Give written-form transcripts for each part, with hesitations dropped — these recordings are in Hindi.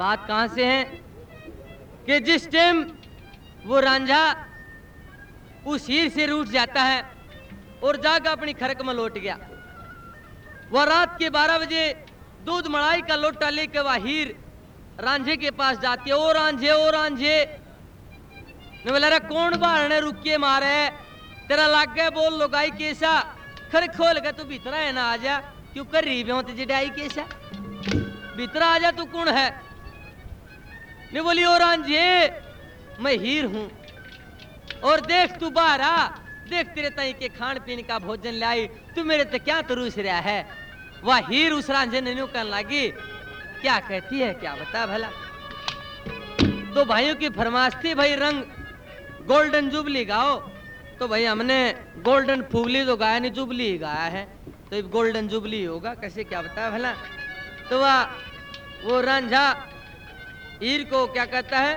बात कहां से है कि जिस टाइम वो रांझा उस हीर से रूठ जाता है और जाकर अपनी खरक में लौट गया। वह रात के 12 बजे दूध मलाई का लोटा लेकर वह हीर रांझे के पास जाती है। ओ रांझे ने बोला, कौन बाहर रुक के मारे, तेरा लाग गया बोल लोगाई कैसा, खर खोल के तू भीतर है ना, आजा क्यों कर रही हो जडाई कैसा, भीतर आजा, तू कौन है। ने बोली, ओ रांझे मैं हीर हूं और देख तू बाहर आ, देख तेरे ताई के खान पीने का भोजन लाई, तू मेरे ते क्या तरूस रहा है। वह हीर उस रांझे ने न्यू कहने लगी, क्या कहती है, क्या बता भला। तो भाइयों की फरमाइश थी, भाई रंग गोल्डन जुबली गाओ, तो भाई हमने गोल्डन फुगली तो गाया नहीं, जुबली ही गाया है, तो अब गोल्डन जुबली होगा, कैसे क्या बता भला। तो वो रांझा हीर को क्या कहता है,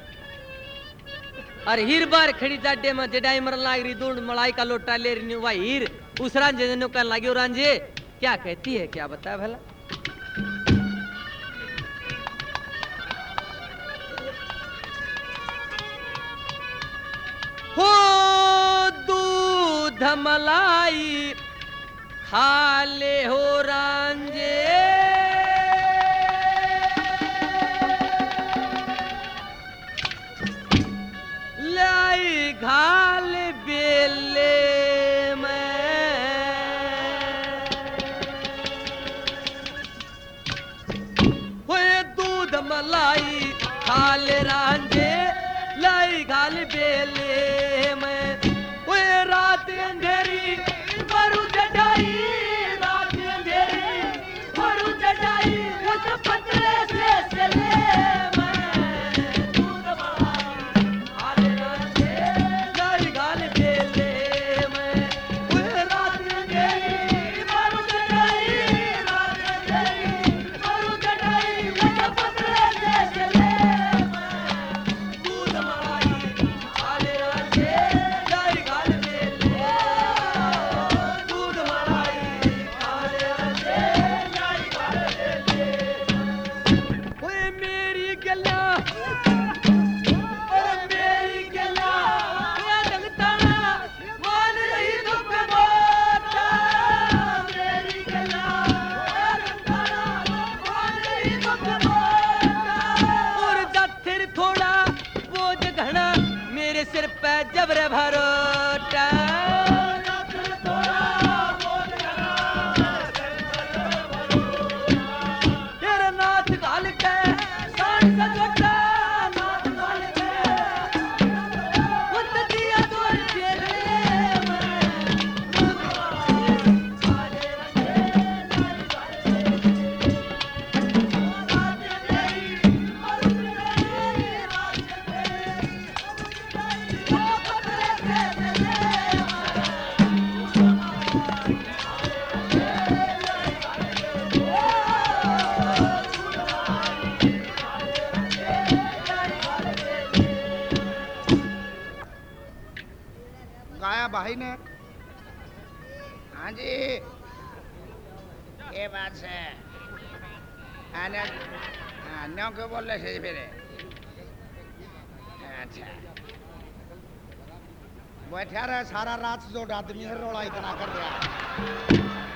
और हीर बार खड़ी जाडे में जडाई मरन लाग रही, दूध मलाई का लोटा ले रही, वह हीर उस रांझे ने कहने लगी, रांझे क्या कहती है, क्या बता भला। हो दूध मलाई खा ले हो रांझे, लाई घाल बेले में, होए दूध मलाई खा ले रांझे, लाई घाल बेले में, होए रात अंधेरी मरु जटाई, रात अंधेरी मरु जटाई, उस पतले से चले सिर पे जबर भरोटा, तेरे नाथ घाल के सांड सजोटा, नाथ घाल के उत दिया तोर चेहरे भाई ने। हाँ जी, ये बात है। न्यों क्यों बोल रहे थे फिर? अच्छा, बैठा रहे सारा रात जो आदमी है रोड़ा इतना कर रहा है।